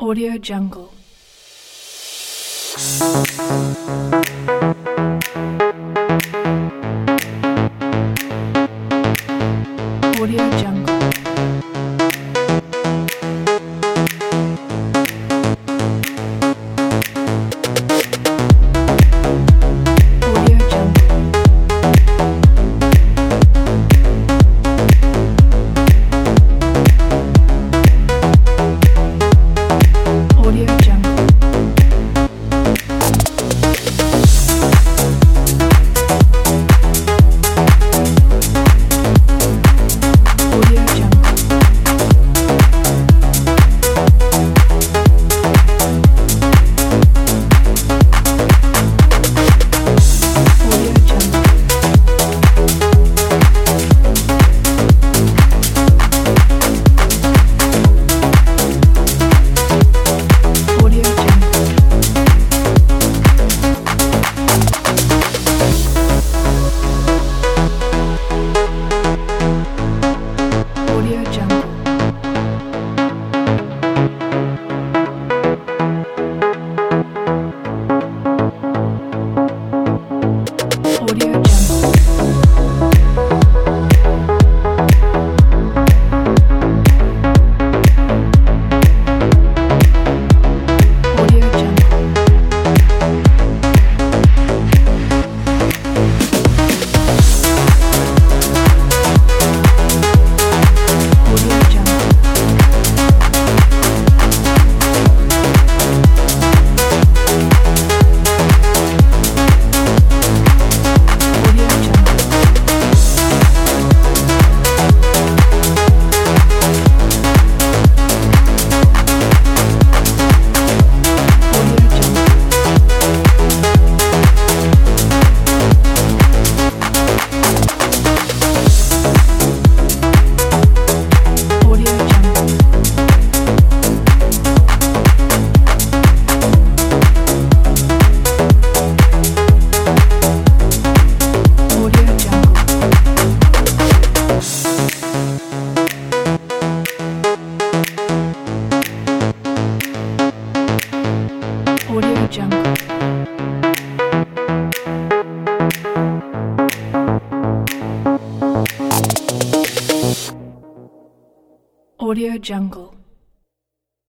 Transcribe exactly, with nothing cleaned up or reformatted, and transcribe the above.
Audio Jungle. Audio Jungle. Audio Jungle. Audio Jungle. Audio Jungle. Audio Jungle. Audio Jungle. Audio Jungle. Audio Jungle. Audio Jungle. Audio Jungle. Audio Jungle. Audio Jungle. Audio Jungle. Audio Jungle. Audio Jungle. Audio Jungle.